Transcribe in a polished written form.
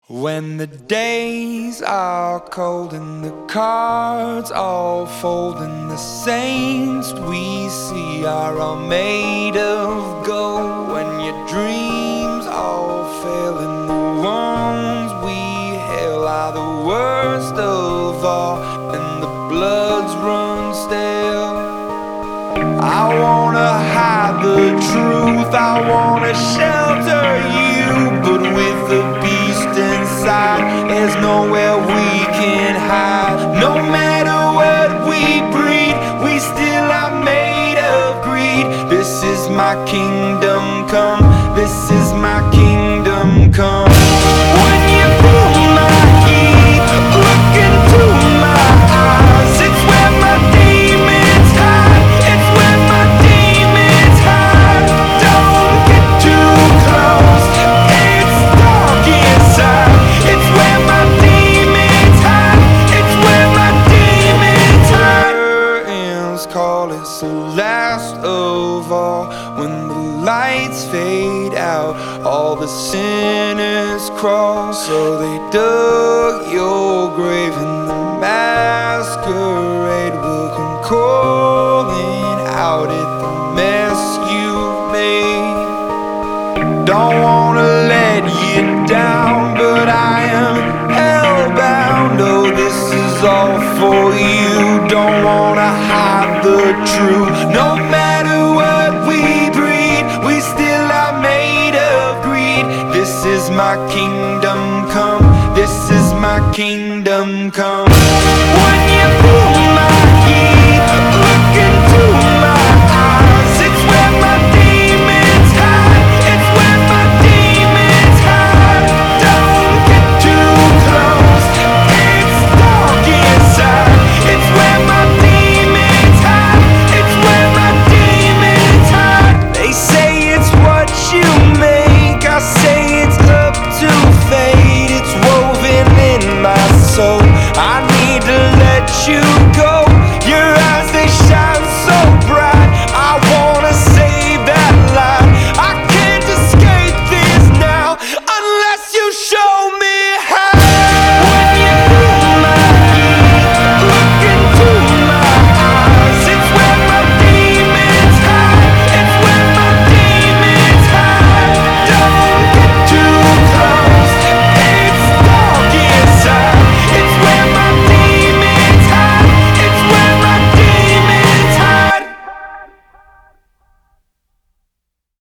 When the days are cold and the cards all fold and the saints we see are all made of gold, when your dreams all fail and the ones we hail are the worst of all and the bloods run stale, I wanna hide the truth, I wanna shelter you, but with the beast inside, there's nowhere we can hide. No matter what we breed, we still are made of greed. This is my kingdom come, this is my kingdom come. When you feel my heat, look into my eyes, it's where my demons hide, it's where my demons hide. Don't get too close, it's dark inside, it's where my demons hide, it's where my demons hide. Curtains call, it's the last of all. When the lights fade out, all the sinners crawl. So they dug your grave and the masquerade will come calling out at the mess you've made. Don't wanna let you down, but I am hellbound. Oh, this is all for you. Don't wanna hide the truth. No matter what we breed, we still are made of greed. This is my kingdom come, this is my kingdom come.